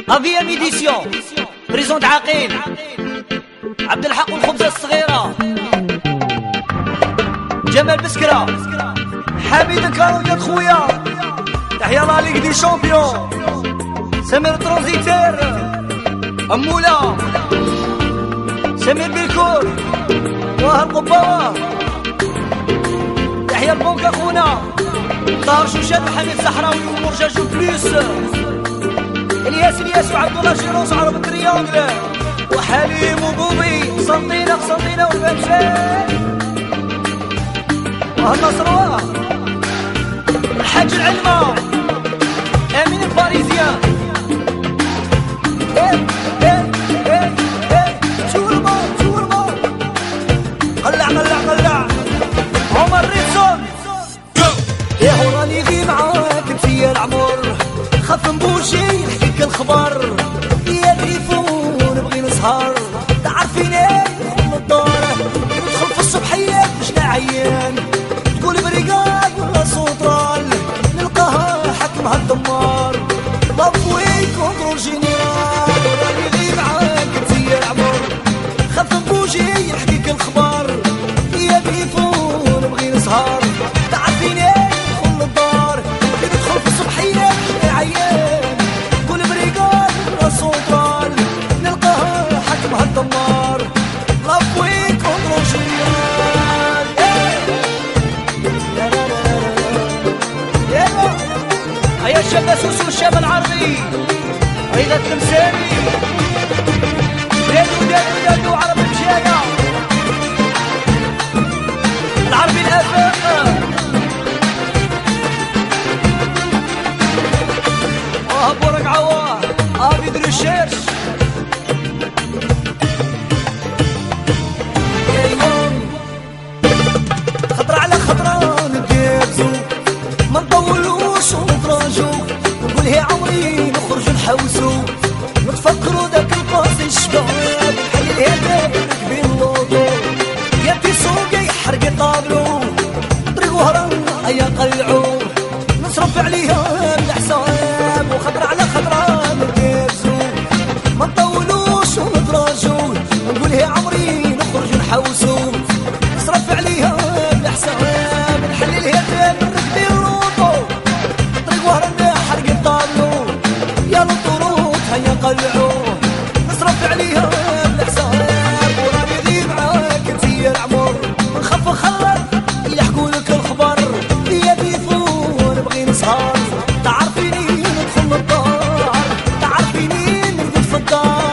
افيام ايديسيون بريزونت عقيل عبد الحق والخبزة الصغيرة جمال بسكرة حميد كاروكات خويا تحيا لا ليغ دي شامبيون سمير ترانزيتير أمولا سمير بالكور وهر قباوة تحيا البنك أخونا طاهر شوشات محمد صحراوي ومرجاج بلوس الياس وعبد الله شيروس وعرب التريانجل وحليم وبوبي قسنطينة والبنفال وهالنصروة الحاج العلمة امين الباريزيان شوربة قلع عمر ريتسون يا هو راني غي معاك في العمر خاف نبوشي نحكيك الخبر يا تليفون نبغي نسهر تعرفيني من الدار ندخل في الصبحيات باش نعيان تقول بريقاد ولا سوطرال نلقاها حكمها الدمار ضبوي كونترول جينيرال راني غي معاك في العمر خاف نبوشي نحكيك الخبر يا تليفون نبغي نسهر تعرفيني من الدار ندخل في الصبحيات باش نعيان تقول بريقاد ولا سوطرال نلقاها حكمها الدمار ضبوي كونترول جينيرال هيا الشاب سوسو الشاب العربي ريدة التمثالي دادو عرب المشاية العربي الآفاق بورق عواه بيدري الشيرش خضرة على خضرة نتجابزو ما نطولوش ونتراجو نقول هي عمري نخرج نحوسو نتفكرو داك الباص الشباب نحل الهداف نكبي اللوطو يا في سوقي حرقي طابلو طريق وهران هيا قلعو نصرف عليها الحساب وخضرة على خضرة نتجابزو ما نطولوش ونتراجو نقول هي عمري نخرج نحوسو نصرف عليها الحساب نحل الهداف نكبي اللوطو طريق وهران حرقي الطابلو يا الطرود هيا قلعوه نصرف عليها الحساب وراني غيب معاك في العمر نخاف نخلط يحكولك الخبر يا تليفون نبغي نسهر تعرفيني ندخل الدار تعرفيني نرقد في الدار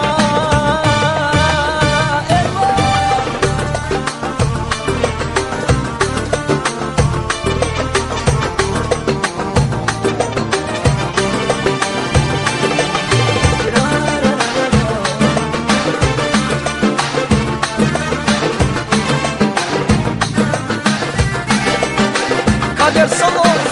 قادر صوت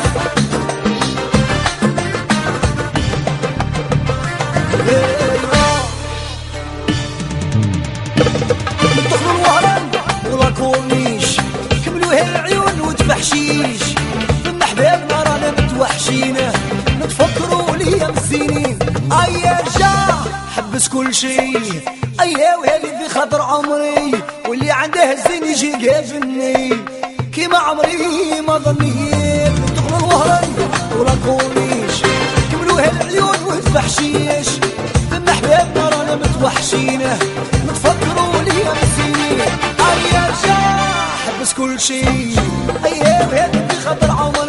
ندخلوا الوهران ولا كورنيش كملوها العيون وتبحشيش من احبابنا رانا متوحشين نتفكروا ليام السنين ايا رجع حبس كل شي ايا وهالي في خاطر عمري واللي عنده الزين يجي قافلني كيما عمري ما ظنيت ندخلوا الوهران ولا كورنيش كملوها العيون وتبحشيش من احبابنا رانا متوحشين نتفكروا ليام السنين ايا رجع حبس كل شي ايا وهالي في خاطر عمري